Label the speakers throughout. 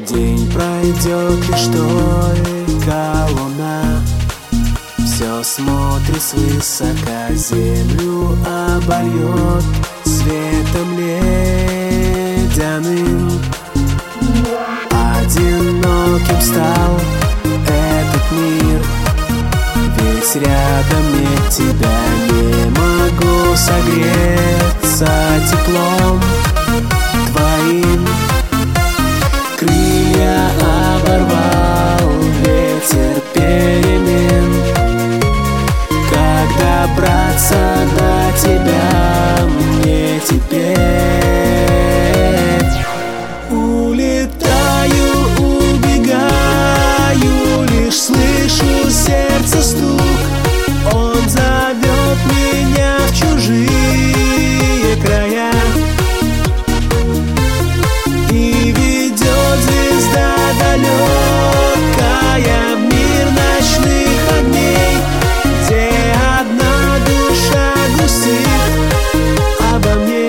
Speaker 1: День пройдет, лишь только луна все смотрит свысока, землю обольет светом ледяным. Одиноким стал этот мир, ведь рядом нет тебя. Не могу согреться теплом твоим. Крылья оборвал ветер перемен. Как добраться до тебя мне теперь? Улетаю, убегаю, лишь слышу сердце стук. Он зовет меня в чужие края и ведет звезда далекая в мир ночных огней, где одна душа грустит обо мне.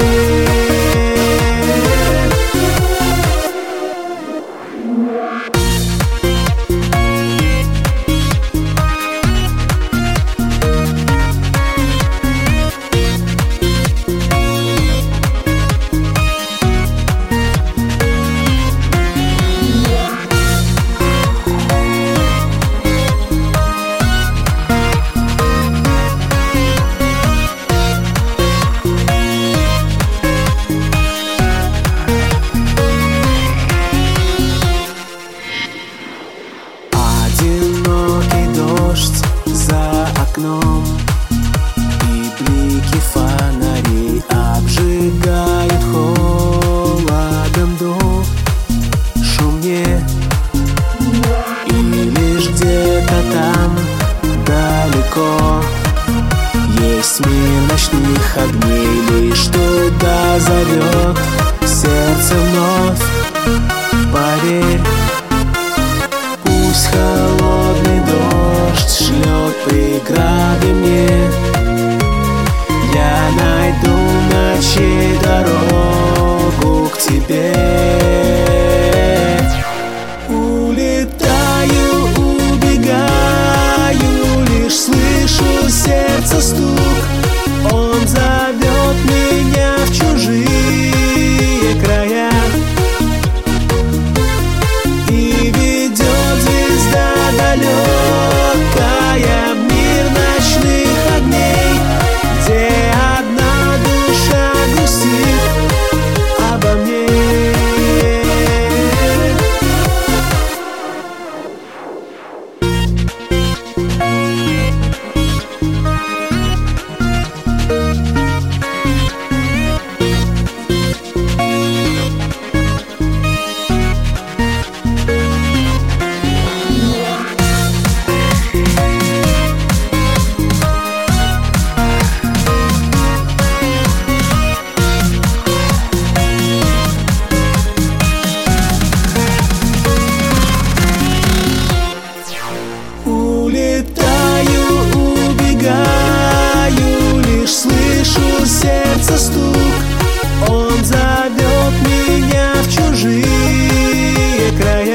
Speaker 1: Одинокий дождь за окном и блики фонарей обжигают холодом душу мне. И лишь где-то там далеко есть мир ночных огней, лишь туда зовет сердце вновь. Поверь, пусть холодный дождь шлет преграды мне, я найду ночей дорогу к тебе. Улетаю, убегаю, лишь слышу сердце стук. Он зовет меня в чужие края и ведет звезда далекая в мир ночных огней, где одна душа грустит обо мне. Улетаю, убегаю, лишь слышу сердце стук. Он зовет меня в чужие края